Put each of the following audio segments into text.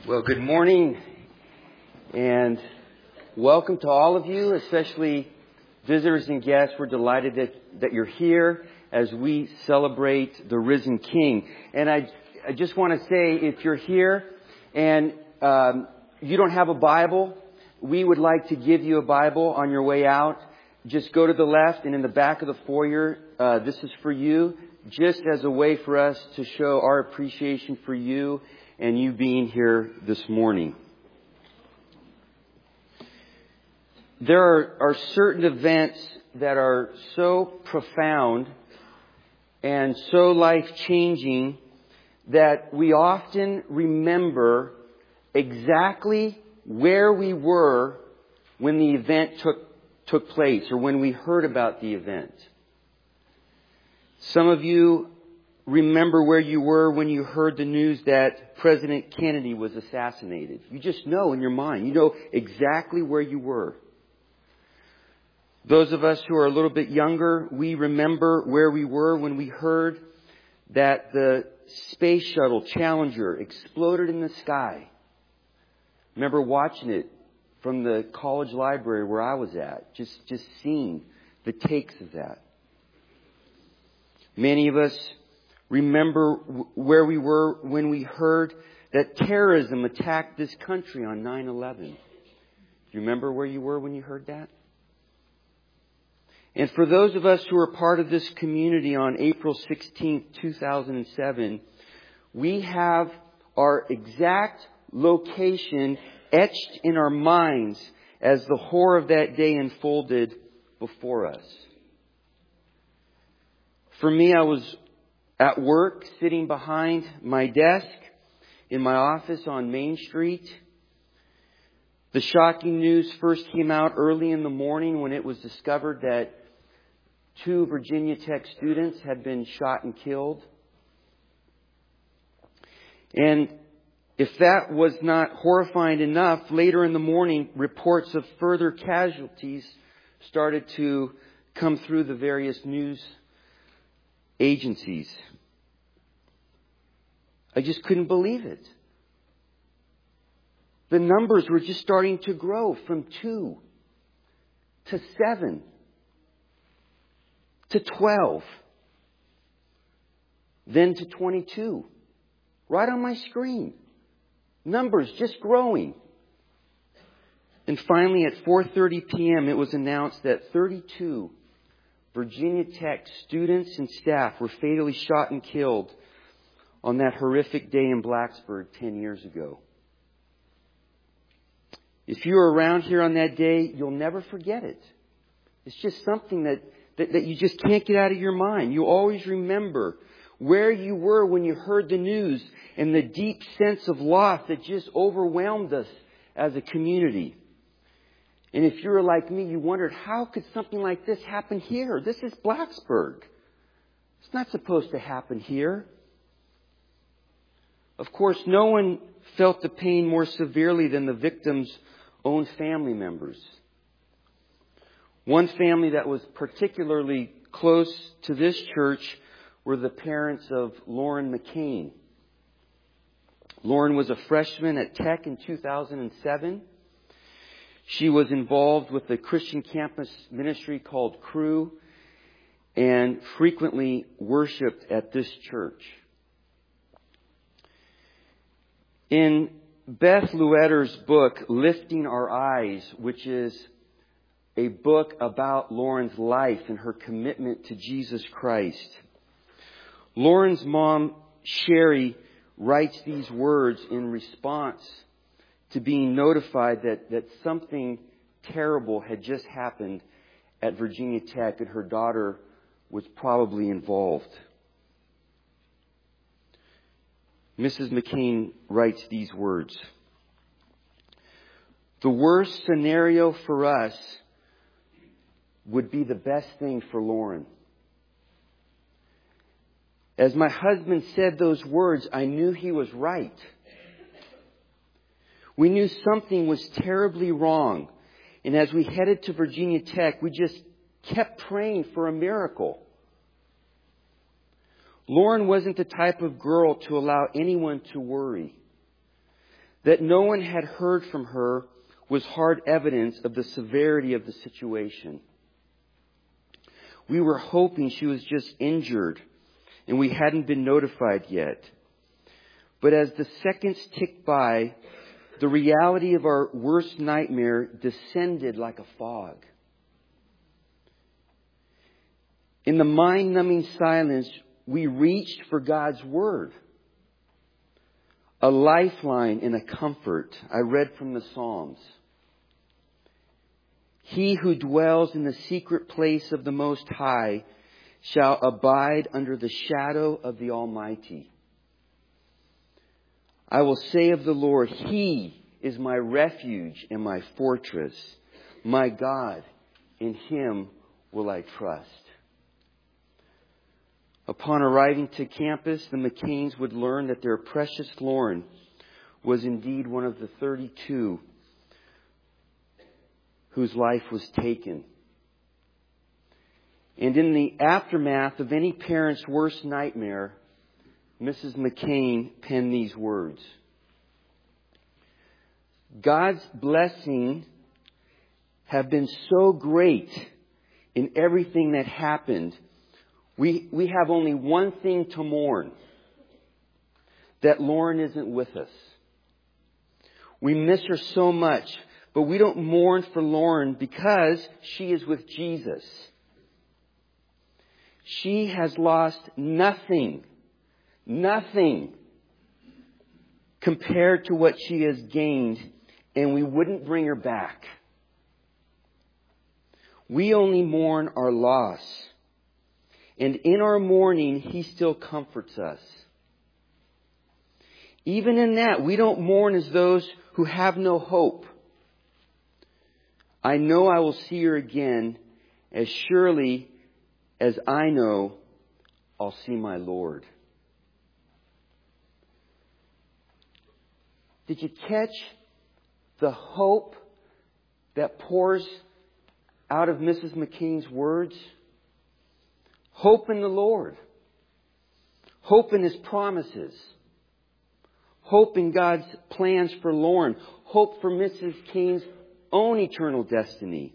Well, good morning and welcome to all of you, especially visitors and guests. We're delighted that you're here as we celebrate the risen King. And I just want to say, if you're here and you don't have a Bible, we would like to give you a Bible on your way out. Just go to the left, and in the back of the foyer, this is for you, just as a way for us to show our appreciation for you and you being here this morning. There are certain events that are so profound and so life-changing that we often remember exactly where we were when the event took place or when we heard about the event. Some of you remember where you were when you heard the news that President Kennedy was assassinated. You just know in your mind. You know exactly where you were. Those of us who are a little bit younger, we remember where we were when we heard that the space shuttle Challenger exploded in the sky. Remember watching it from the college library where I was at, just seeing the takes of that. Many of us remember where we were when we heard that terrorism attacked this country on 9/11. Do you remember where you were when you heard that? And for those of us who are part of this community on April 16th, 2007, we have our exact location etched in our minds as the horror of that day unfolded before us. For me, I was at work, sitting behind my desk in my office on Main Street. The shocking news first came out early in the morning when it was discovered that 2 Virginia Tech students had been shot and killed. And if that was not horrifying enough, later in the morning, reports of further casualties started to come through the various news agencies. I just couldn't believe it. The numbers were just starting to grow from 2 to 7 to 12, then to 22. Right on my screen. Numbers just growing. And finally at 4:30 p.m. it was announced that 32 Virginia Tech students and staff were fatally shot and killed on that horrific day in Blacksburg 10 years ago. If you were around here on that day, you'll never forget it. It's just something that you just can't get out of your mind. You always remember where you were when you heard the news and the deep sense of loss that just overwhelmed us as a community. And if you were like me, you wondered, how could something like this happen here? This is Blacksburg. It's not supposed to happen here. Of course, no one felt the pain more severely than the victims' own family members. One family that was particularly close to this church were the parents of Lauren McCain. Lauren was a freshman at Tech in 2007. She was involved with the Christian campus ministry called Cru and frequently worshiped at this church. In Beth Luetter's book, Lifting Our Eyes, which is a book about Lauren's life and her commitment to Jesus Christ, Lauren's mom, Sherry, writes these words in response to being notified that something terrible had just happened at Virginia Tech and her daughter was probably involved. Mrs. McCain writes these words: "The worst scenario for us would be the best thing for Lauren. As my husband said those words, I knew he was right. We knew something was terribly wrong. And as we headed to Virginia Tech, we just kept praying for a miracle. Lauren wasn't the type of girl to allow anyone to worry. That no one had heard from her was hard evidence of the severity of the situation. We were hoping she was just injured and we hadn't been notified yet. But as the seconds ticked by, the reality of our worst nightmare descended like a fog. In the mind-numbing silence, we reached for God's Word. A lifeline and a comfort. I read from the Psalms. He who dwells in the secret place of the Most High shall abide under the shadow of the Almighty. I will say of the Lord, He is my refuge and my fortress. My God, in Him will I trust. Upon arriving to campus, the McCains would learn that their precious Lauren was indeed one of the 32 whose life was taken. And in the aftermath of any parent's worst nightmare, Mrs. McCain penned these words. God's blessing have been so great in everything that happened. We have only one thing to mourn. That Lauren isn't with us. We miss her so much, but we don't mourn for Lauren because she is with Jesus. She has lost nothing compared to what she has gained, and we wouldn't bring her back. We only mourn our loss. And in our mourning, He still comforts us. Even in that, we don't mourn as those who have no hope. I know I will see her again as surely as I know I'll see my Lord. Did you catch the hope that pours out of Mrs. McCain's words? Hope in the Lord. Hope in His promises. Hope in God's plans for Lauren. Hope for Mrs. Cain's own eternal destiny.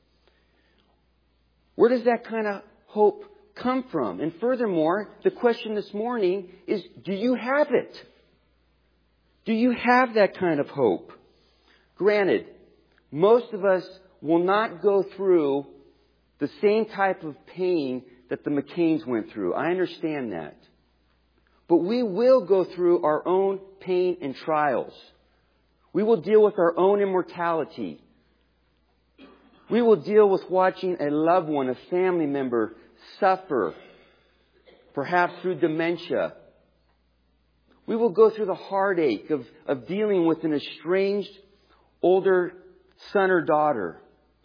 Where does that kind of hope come from? And furthermore, the question this morning is, do you have it? Do you have that kind of hope? Granted, most of us will not go through the same type of pain that the McCains went through. I understand that. But we will go through our own pain and trials. We will deal with our own immortality. We will deal with watching a loved one, a family member, suffer, perhaps through dementia. We will go through the heartache of dealing with an estranged older son or daughter.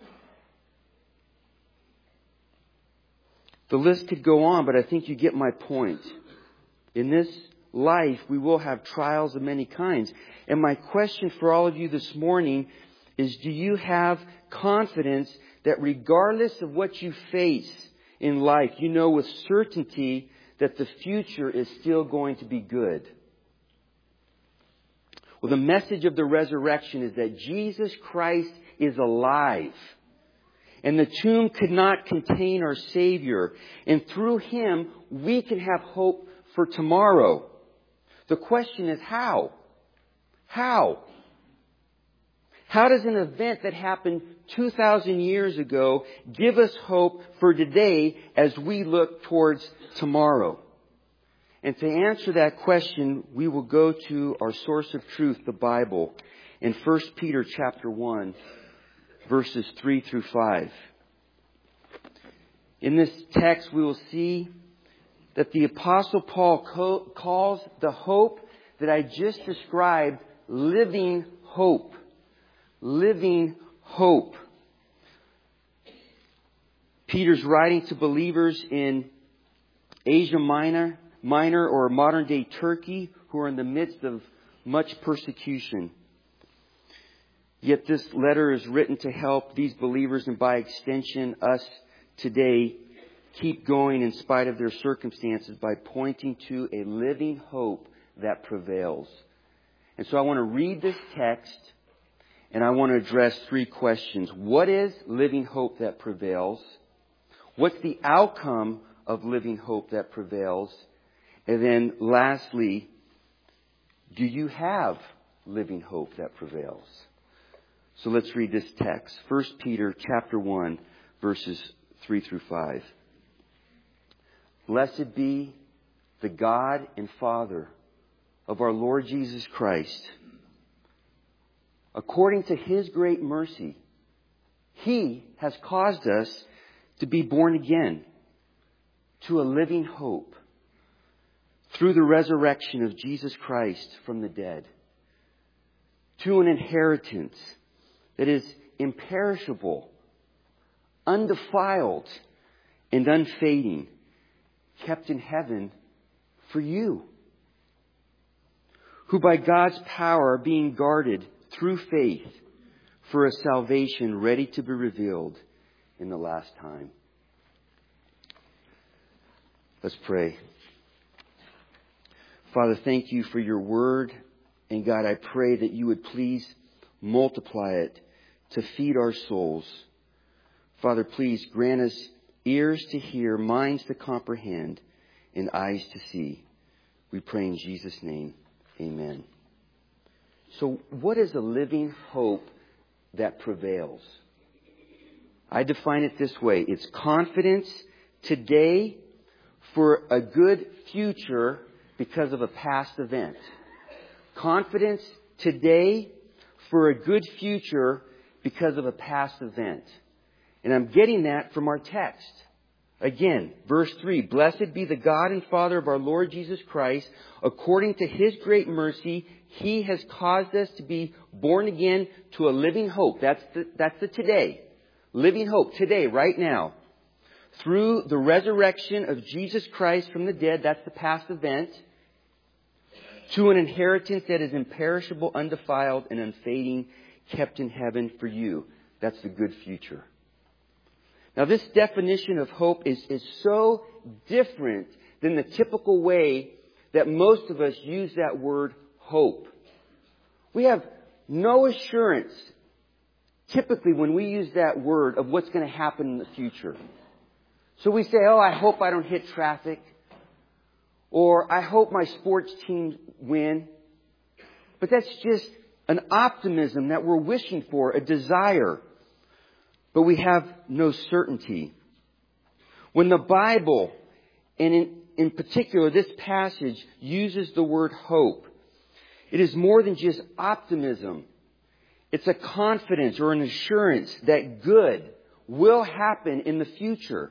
The list could go on, but I think you get my point. In this life, we will have trials of many kinds. And my question for all of you this morning is, do you have confidence that regardless of what you face in life, you know with certainty that the future is still going to be good? Well, the message of the resurrection is that Jesus Christ is alive. And the tomb could not contain our Savior. And through Him, we can have hope for tomorrow. The question is how? How? How does an event that happened 2,000 years ago give us hope for today as we look towards tomorrow? And to answer that question, we will go to our source of truth, the Bible, in 1 Peter chapter 1, verses 3 through 5. In this text, we will see that the Apostle Paul calls the hope that I just described living hope. Living hope. Peter's writing to believers in Asia Minor or modern day Turkey who are in the midst of much persecution. Yet this letter is written to help these believers and by extension us today keep going in spite of their circumstances by pointing to a living hope that prevails. And so I want to read this text, and I want to address three questions. What is living hope that prevails? What's the outcome of living hope that prevails? And then lastly, do you have living hope that prevails? So let's read this text. 1 Peter chapter 1, verses 3 through 5. Blessed be the God and Father of our Lord Jesus Christ. According to His great mercy, He has caused us to be born again to a living hope through the resurrection of Jesus Christ from the dead, to an inheritance that is imperishable, undefiled, and unfading, kept in heaven for you, who by God's power are being guarded through faith for a salvation ready to be revealed in the last time. Let's pray. Father, thank you for your word. And God, I pray that you would please multiply it to feed our souls. Father, please grant us ears to hear, minds to comprehend, and eyes to see. We pray in Jesus' name. Amen. So what is a living hope that prevails? I define it this way. It's confidence today for a good future because of a past event. Confidence today for a good future because of a past event. And I'm getting that from our text. Again, verse 3, Blessed be the God and Father of our Lord Jesus Christ. According to His great mercy, He has caused us to be born again to a living hope. That's the today. Living hope today, right now. Through the resurrection of Jesus Christ from the dead, that's the past event, to an inheritance that is imperishable, undefiled, and unfading, kept in heaven for you. That's the good future. Now, this definition of hope is so different than the typical way that most of us use that word hope. We have no assurance, typically, when we use that word of what's going to happen in the future. So we say, I hope I don't hit traffic. Or I hope my sports team win. But that's just an optimism that we're wishing for, a desire. But we have no certainty. When the Bible, and in particular this passage, uses the word hope, it is more than just optimism. It's a confidence or an assurance that good will happen in the future.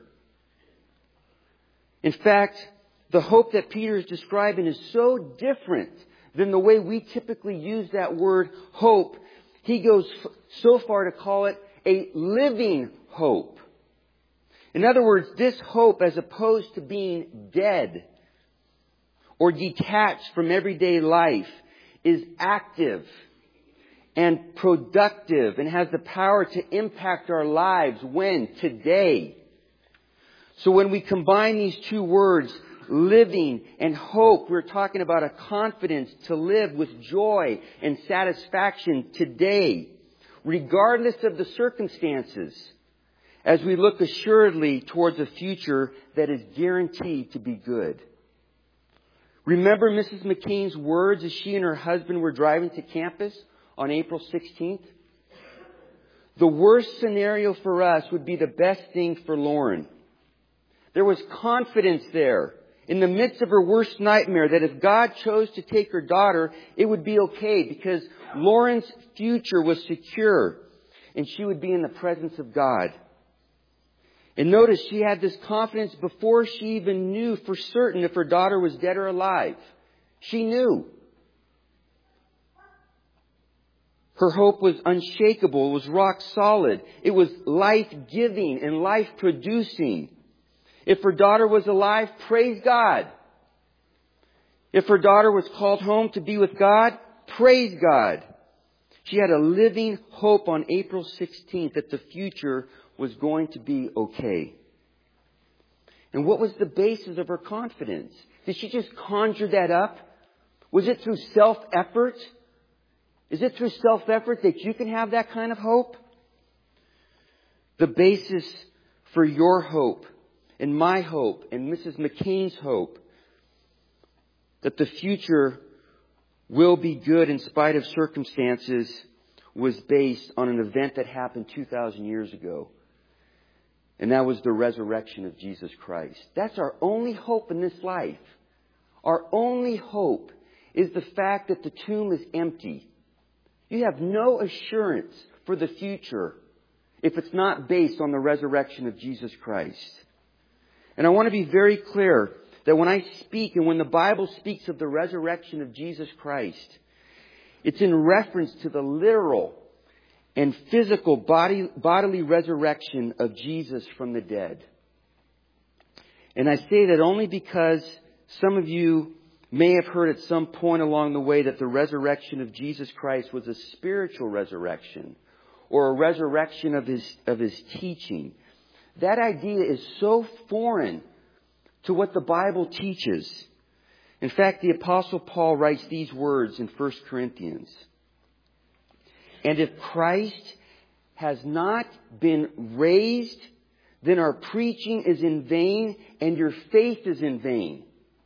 In fact, the hope that Peter is describing is so different than the way we typically use that word hope. He goes so far to call it a living hope. In other words, this hope, as opposed to being dead or detached from everyday life, is active and productive and has the power to impact our lives. When? Today. So when we combine these two words, living and hope, we're talking about a confidence to live with joy and satisfaction today, regardless of the circumstances, as we look assuredly towards a future that is guaranteed to be good. Remember Mrs. McCain's words as she and her husband were driving to campus on April 16th? The worst scenario for us would be the best thing for Lauren. There was confidence there in the midst of her worst nightmare that if God chose to take her daughter, it would be okay because Lauren's future was secure and she would be in the presence of God. And notice she had this confidence before she even knew for certain if her daughter was dead or alive. She knew. Her hope was unshakable. It was rock solid. It was life-giving and life-producing. If her daughter was alive, praise God. If her daughter was called home to be with God, praise God. She had a living hope on April 16th that the future was going to be okay. And what was the basis of her confidence? Did she just conjure that up? Was it through self-effort? Is it through self-effort that you can have that kind of hope? The basis for your hope and my hope and Mrs. McCain's hope that the future will be good in spite of circumstances was based on an event that happened 2,000 years ago. And that was the resurrection of Jesus Christ. That's our only hope in this life. Our only hope is the fact that the tomb is empty. You have no assurance for the future if it's not based on the resurrection of Jesus Christ. And I want to be very clear that when I speak and when the Bible speaks of the resurrection of Jesus Christ, it's in reference to the literal and physical bodily resurrection of Jesus from the dead. And I say that only because some of you may have heard at some point along the way that the resurrection of Jesus Christ was a spiritual resurrection or a resurrection of his teaching. That idea is so foreign to what the Bible teaches. In fact, the Apostle Paul writes these words in 1 Corinthians. And if Christ has not been raised, then our preaching is in vain and your faith is in vain.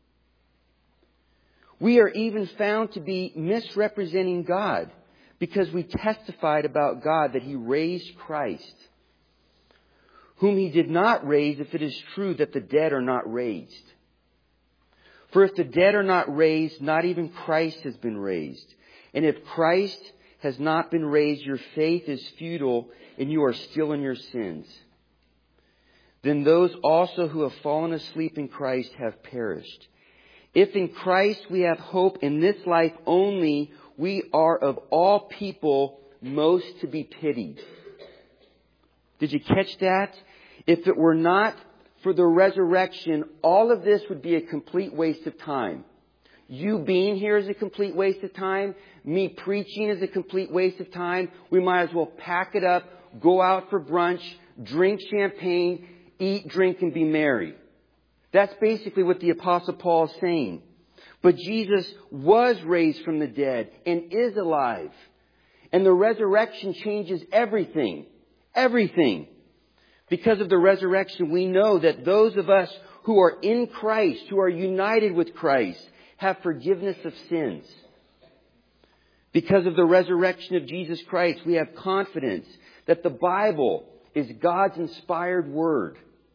We are even found to be misrepresenting God because we testified about God that He raised Christ, whom He did not raise, if it is true that the dead are not raised. For if the dead are not raised, not even Christ has been raised. And if Christ has not been raised, your faith is futile and you are still in your sins. Then those also who have fallen asleep in Christ have perished. If in Christ we have hope in this life only, we are of all people most to be pitied. Did you catch that? If it were not for the resurrection, all of this would be a complete waste of time. You being here is a complete waste of time. Me preaching is a complete waste of time. We might as well pack it up, go out for brunch, drink champagne, eat, drink, and be merry. That's basically what the Apostle Paul is saying. But Jesus was raised from the dead and is alive. And the resurrection changes everything. Everything. Because of the resurrection, we know that those of us who are in Christ, who are united with Christ, have forgiveness of sins. Because of the resurrection of Jesus Christ, we have confidence that the Bible is God's inspired word.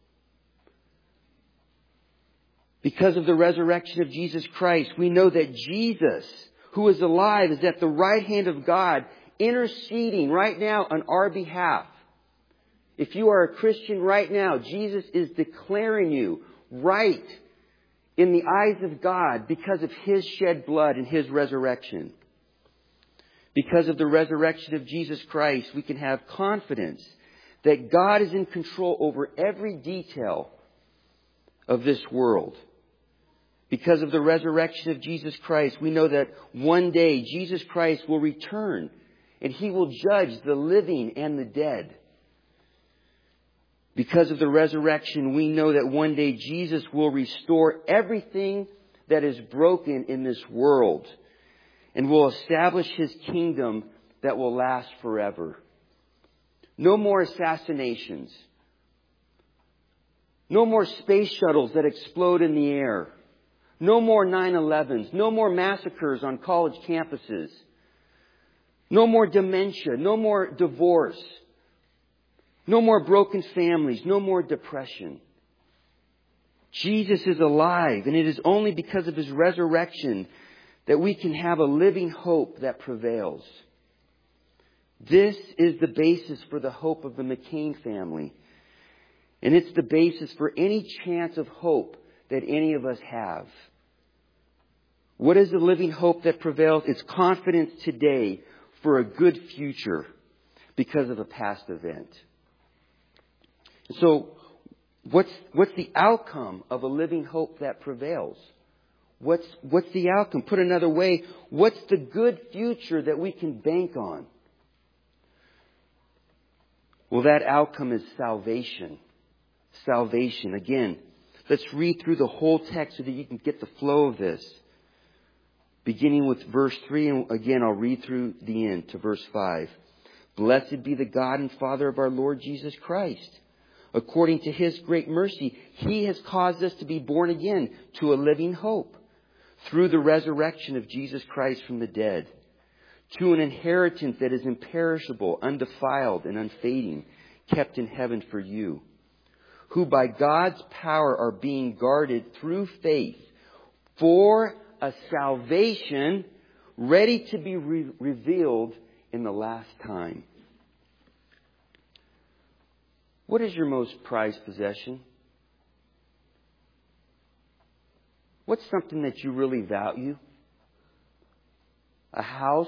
Because of the resurrection of Jesus Christ, we know that Jesus, who is alive, is at the right hand of God, interceding right now on our behalf. If you are a Christian right now, Jesus is declaring you right in the eyes of God because of His shed blood and His resurrection. Because of the resurrection of Jesus Christ, we can have confidence that God is in control over every detail of this world. Because of the resurrection of Jesus Christ, we know that one day Jesus Christ will return and He will judge the living and the dead. Because of the resurrection, we know that one day Jesus will restore everything that is broken in this world and will establish His kingdom that will last forever. No more assassinations. No more space shuttles that explode in the air. No more 9/11s. No more massacres on college campuses. No more dementia. No more divorce. No more broken families. No more depression. Jesus is alive, and it is only because of His resurrection that we can have a living hope that prevails. This is the basis for the hope of the McCain family. And it's the basis for any chance of hope that any of us have. What is the living hope that prevails? It's confidence today for a good future because of a past event. So, what's the outcome of a living hope that prevails? What's the outcome? Put another way, what's the good future that we can bank on? Well, that outcome is salvation. Salvation. Again, let's read through the whole text so that you can get the flow of this. beginning with verse 3, and again I'll read through the end to verse 5. Blessed be the God and Father of our Lord Jesus Christ. According to His great mercy, He has caused us to be born again to a living hope through the resurrection of Jesus Christ from the dead, to an inheritance that is imperishable, undefiled, and unfading, kept in heaven for you, who by God's power are being guarded through faith for a salvation ready to be revealed in the last time. What is your most prized possession? What's something that you really value? A house?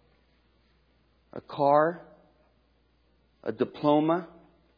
A car? A diploma?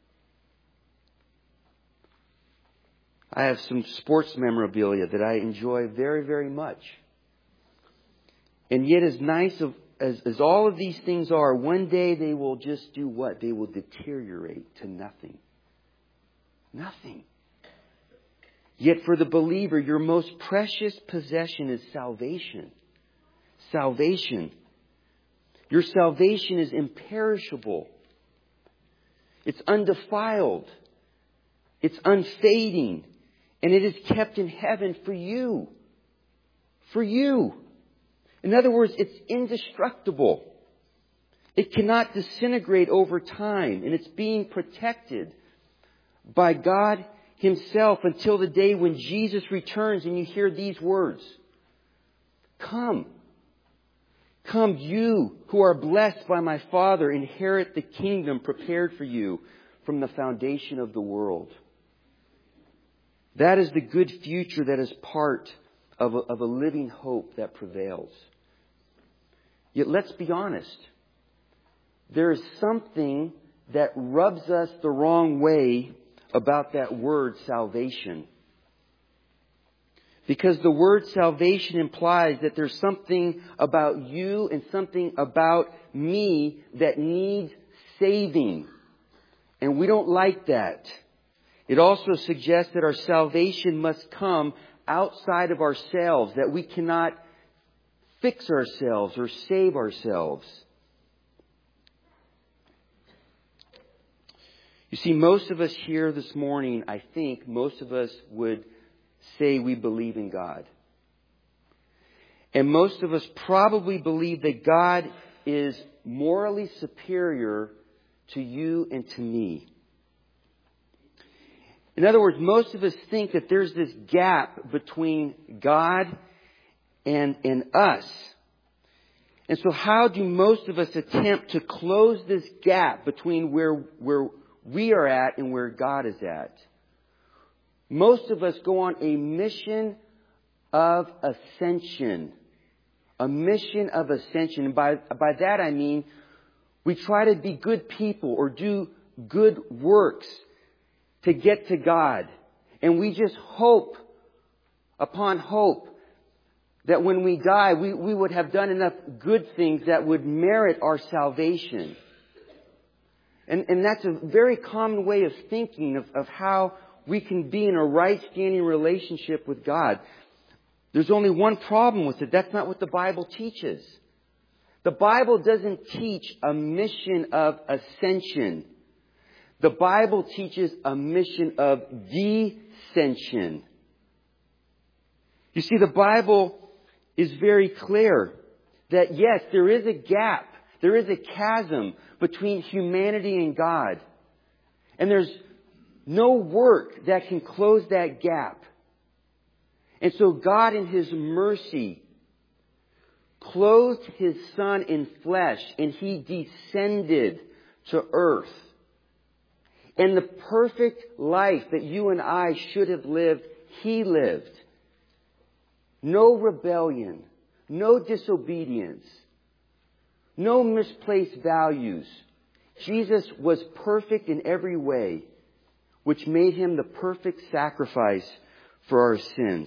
I have some sports memorabilia that I enjoy very, very much. And yet, as nice as all of these things are, one day they will just do what? They will deteriorate to nothing. Nothing. Yet for the believer, your most precious possession is salvation. Salvation. Your salvation is imperishable. It's undefiled. It's unfading. And it is kept in heaven for you. For you. In other words, it's indestructible. It cannot disintegrate over time. And it's being protected by God Himself until the day when Jesus returns and you hear these words. Come. Come, you who are blessed by my Father, inherit the kingdom prepared for you from the foundation of the world. That is the good future that is part of a living hope that prevails. Yet let's be honest. There is something that rubs us the wrong way about that word salvation. Because the word salvation implies that there's something about you and something about me that needs saving. And we don't like that. It also suggests that our salvation must come outside of ourselves, that we cannot fix ourselves or save ourselves. You see, most of us here this morning, I think most of us would say we believe in God. And most of us probably believe that God is morally superior to you and to me. In other words, most of us think that there's this gap between God and us. And so how do most of us attempt to close this gap between where we are at and where God is at? Most of us go on a mission of ascension. A mission of ascension. And by that I mean we try to be good people or do good works to get to God. And we just hope upon hope that when we die, we would have done enough good things that would merit our salvation. And that's a very common way of thinking of how we can be in a right standing relationship with God. There's only one problem with it. That's not what the Bible teaches. The Bible doesn't teach a mission of ascension. The Bible teaches a mission of descension. You see, the Bible is very clear that yes, there is a gap. There is a chasm between humanity and God. And there's no work that can close that gap. And so God in His mercy clothed His Son in flesh and He descended to earth. And the perfect life that you and I should have lived, He lived. No rebellion, no disobedience, no misplaced values. Jesus was perfect in every way, which made Him the perfect sacrifice for our sins.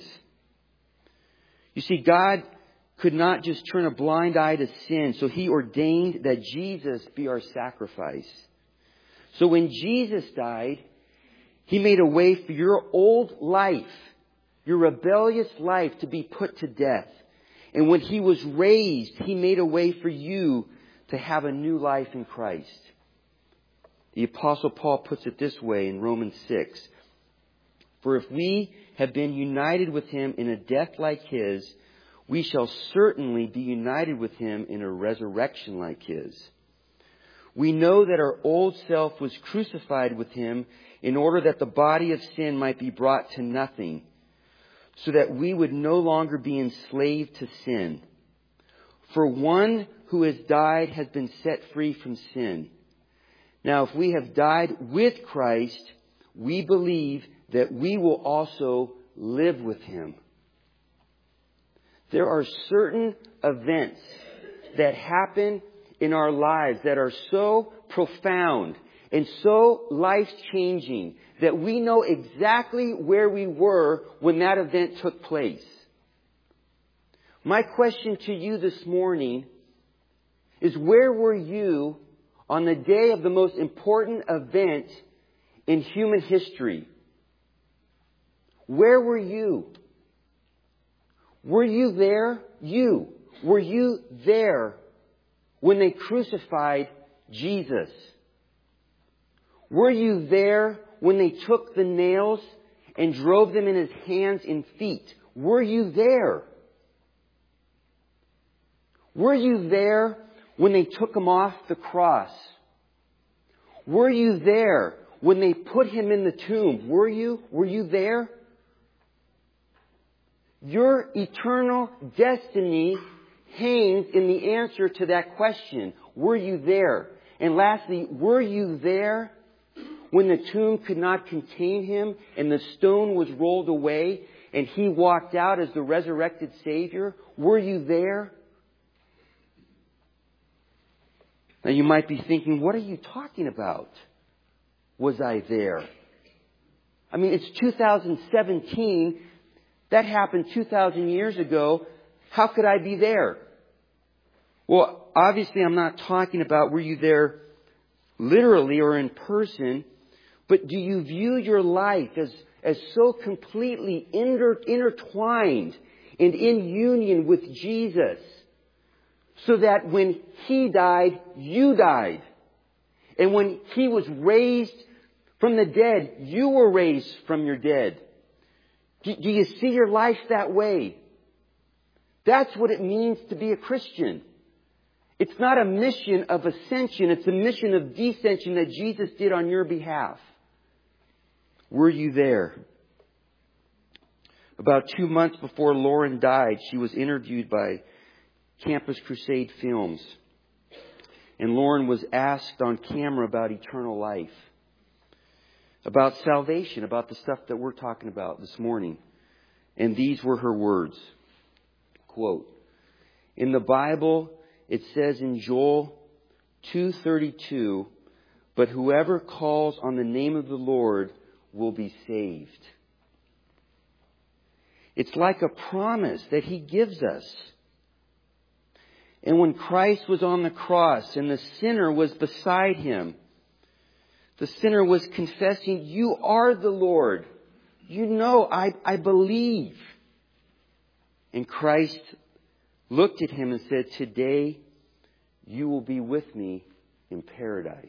You see, God could not just turn a blind eye to sin, so He ordained that Jesus be our sacrifice. So when Jesus died, He made a way for your old life, your rebellious life, to be put to death. And when He was raised, He made a way for you to have a new life in Christ. The Apostle Paul puts it this way in Romans 6. For if we have been united with Him in a death like His, we shall certainly be united with Him in a resurrection like His. We know that our old self was crucified with Him in order that the body of sin might be brought to nothing, so that we would no longer be enslaved to sin. For one who has died has been set free from sin. Now, if we have died with Christ, we believe that we will also live with Him. There are certain events that happen in our lives that are so profound and so life-changing that we know exactly where we were when that event took place. My question to you this morning is, where were you on the day of the most important event in human history? Where were you? Were you there? Were you there when they crucified Jesus? Were you there when they took the nails and drove them in His hands and feet? Were you there? Were you there when they took Him off the cross? Were you there when they put Him in the tomb? Were you? Were you there? Your eternal destiny hangs in the answer to that question. Were you there? And lastly, were you there when the tomb could not contain Him and the stone was rolled away and He walked out as the resurrected Savior? Were you there? Now you might be thinking, what are you talking about? Was I there? I mean, it's 2017. That happened 2,000 years ago. How could I be there? Well, obviously I'm not talking about were you there literally or in person, but do you view your life as so completely intertwined and in union with Jesus, so that when He died, you died. And when He was raised from the dead, you were raised from your dead. Do you see your life that way? That's what it means to be a Christian. It's not a mission of ascension. It's a mission of descension that Jesus did on your behalf. Were you there? About 2 months before Lauren died, she was interviewed by Campus Crusade Films. And Lauren was asked on camera about eternal life, about salvation, about the stuff that we're talking about this morning. And these were her words. Quote, in the Bible, it says in Joel 2:32, but whoever calls on the name of the Lord will be saved. It's like a promise that He gives us. And when Christ was on the cross and the sinner was beside Him, the sinner was confessing, you are the Lord. You know, I believe. And Christ looked at him and said, today you will be with me in paradise.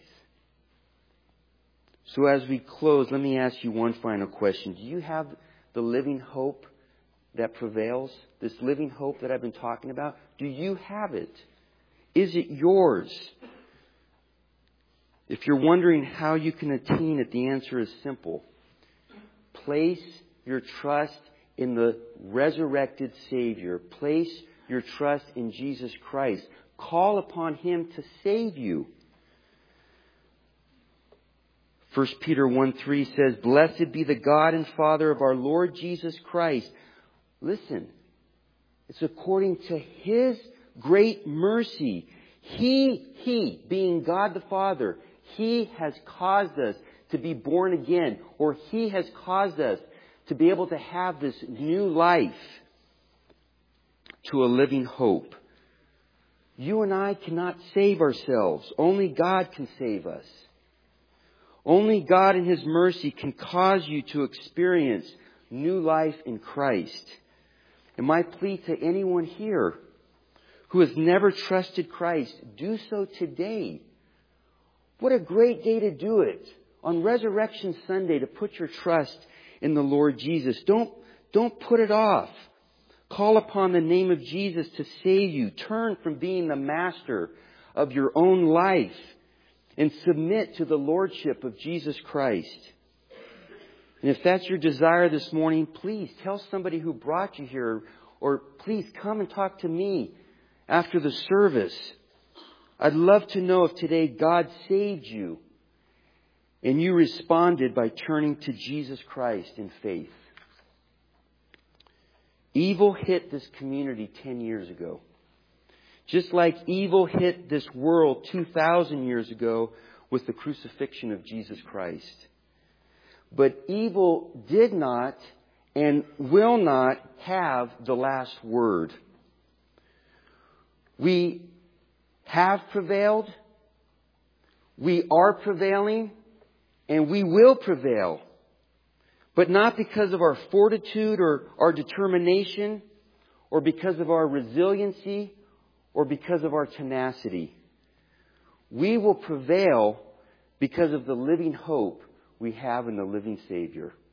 So as we close, let me ask you one final question. Do you have the living hope that prevails? This living hope that I've been talking about? Do you have it? Is it yours? If you're wondering how you can attain it, the answer is simple. Place your trust in the resurrected Savior. Place your trust in Jesus Christ. Call upon Him to save you. 1 Peter 1:3 says, blessed be the God and Father of our Lord Jesus Christ. Listen, it's according to His great mercy. He, being God the Father, He has caused us to be born again, or He has caused us to be able to have this new life to a living hope. You and I cannot save ourselves. Only God can save us. Only God in His mercy can cause you to experience new life in Christ. And my plea to anyone here who has never trusted Christ, do so today. What a great day to do it. On Resurrection Sunday, to put your trust in the Lord Jesus. Don't put it off. Call upon the name of Jesus to save you. Turn from being the master of your own life and submit to the lordship of Jesus Christ. And if that's your desire this morning, please tell somebody who brought you here, or please come and talk to me after the service. I'd love to know if today God saved you and you responded by turning to Jesus Christ in faith. Evil hit this community 10 years ago. Just like evil hit this world 2,000 years ago with the crucifixion of Jesus Christ. But evil did not and will not have the last word. We have prevailed, we are prevailing, and we will prevail. But not because of our fortitude or our determination, or because of our resiliency, or because of our tenacity. We will prevail because of the living hope we have in the living Savior.